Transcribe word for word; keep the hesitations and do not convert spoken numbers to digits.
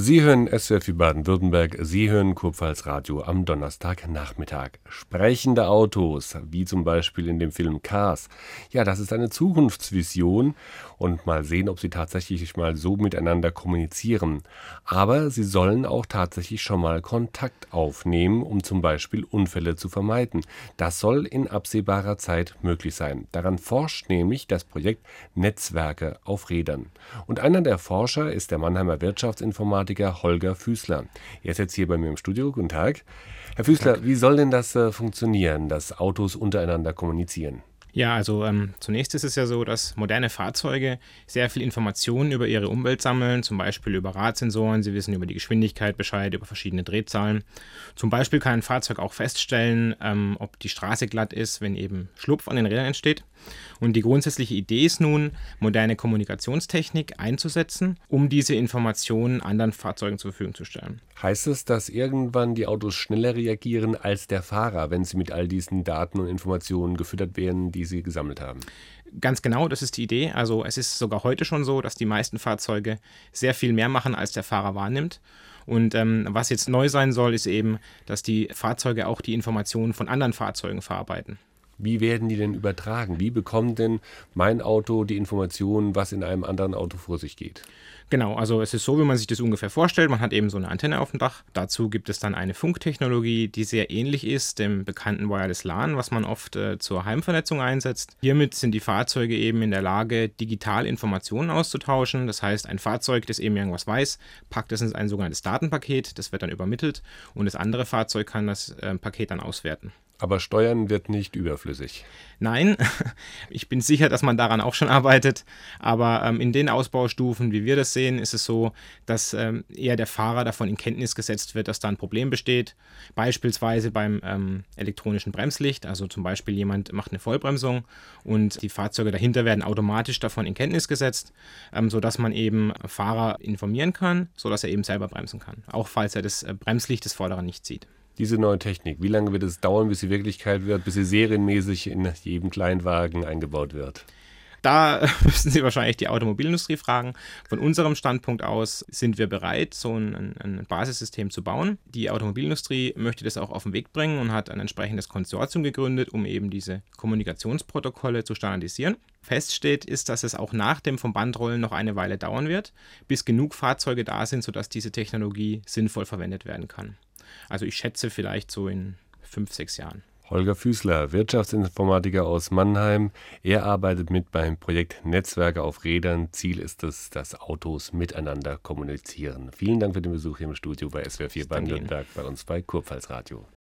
Sie hören S W R vier Baden-Württemberg, Sie hören Kurpfalz Radio am Donnerstagnachmittag. Sprechende Autos, wie zum Beispiel in dem Film Cars. Ja, das ist eine Zukunftsvision und mal sehen, ob sie tatsächlich mal so miteinander kommunizieren. Aber sie sollen auch tatsächlich schon mal Kontakt aufnehmen, um zum Beispiel Unfälle zu vermeiden. Das soll in absehbarer Zeit möglich sein. Daran forscht nämlich das Projekt Netzwerke auf Rädern. Und einer der Forscher ist der Mannheimer Wirtschaftsinformatiker Holger Füßler. Er ist jetzt hier bei mir im Studio. Guten Tag. Herr Füßler, wie soll denn das äh, funktionieren, dass Autos untereinander kommunizieren? Ja, also ähm, zunächst ist es ja so, dass moderne Fahrzeuge sehr viel Informationen über ihre Umwelt sammeln, zum Beispiel über Radsensoren, sie wissen über die Geschwindigkeit Bescheid, über verschiedene Drehzahlen. Zum Beispiel kann ein Fahrzeug auch feststellen, ähm, ob die Straße glatt ist, wenn eben Schlupf an den Rädern entsteht. Und die grundsätzliche Idee ist nun, moderne Kommunikationstechnik einzusetzen, um diese Informationen anderen Fahrzeugen zur Verfügung zu stellen. Heißt es, dass irgendwann die Autos schneller reagieren als der Fahrer, wenn sie mit all diesen Daten und Informationen gefüttert werden, die sie gesammelt haben? Ganz genau, das ist die Idee. Also es ist sogar heute schon so, dass die meisten Fahrzeuge sehr viel mehr machen, als der Fahrer wahrnimmt. Und ähm, was jetzt neu sein soll, ist eben, dass die Fahrzeuge auch die Informationen von anderen Fahrzeugen verarbeiten. Wie werden die denn übertragen? Wie bekommt denn mein Auto die Informationen, was in einem anderen Auto vor sich geht? Genau, also es ist so, wie man sich das ungefähr vorstellt. Man hat eben so eine Antenne auf dem Dach. Dazu gibt es dann eine Funktechnologie, die sehr ähnlich ist dem bekannten Wireless LAN, was man oft äh, zur Heimvernetzung einsetzt. Hiermit sind die Fahrzeuge eben in der Lage, digital Informationen auszutauschen. Das heißt, ein Fahrzeug, das eben irgendwas weiß, packt es in ein sogenanntes Datenpaket. Das wird dann übermittelt und das andere Fahrzeug kann das äh, Paket dann auswerten. Aber Steuern wird nicht überflüssig. Nein, ich bin sicher, dass man daran auch schon arbeitet, aber ähm, in den Ausbaustufen, wie wir das sehen, ist es so, dass ähm, eher der Fahrer davon in Kenntnis gesetzt wird, dass da ein Problem besteht. Beispielsweise beim ähm, elektronischen Bremslicht, also zum Beispiel jemand macht eine Vollbremsung und die Fahrzeuge dahinter werden automatisch davon in Kenntnis gesetzt, ähm, sodass man eben Fahrer informieren kann, sodass er eben selber bremsen kann, auch falls er das äh, Bremslicht des Vorderen nicht sieht. Diese neue Technik, wie lange wird es dauern, bis sie Wirklichkeit wird, bis sie serienmäßig in jedem Kleinwagen eingebaut wird? Da müssen Sie wahrscheinlich die Automobilindustrie fragen. Von unserem Standpunkt aus sind wir bereit, so ein, ein Basissystem zu bauen. Die Automobilindustrie möchte das auch auf den Weg bringen und hat ein entsprechendes Konsortium gegründet, um eben diese Kommunikationsprotokolle zu standardisieren. Feststeht ist, dass es auch nach dem vom Bandrollen noch eine Weile dauern wird, bis genug Fahrzeuge da sind, sodass diese Technologie sinnvoll verwendet werden kann. Also ich schätze vielleicht so in fünf, sechs Jahren. Holger Füßler, Wirtschaftsinformatiker aus Mannheim. Er arbeitet mit beim Projekt Netzwerke auf Rädern. Ziel ist es, dass Autos miteinander kommunizieren. Vielen Dank für den Besuch hier im Studio bei S W R vier Baden-Württemberg, bei uns bei Kurpfalz Radio.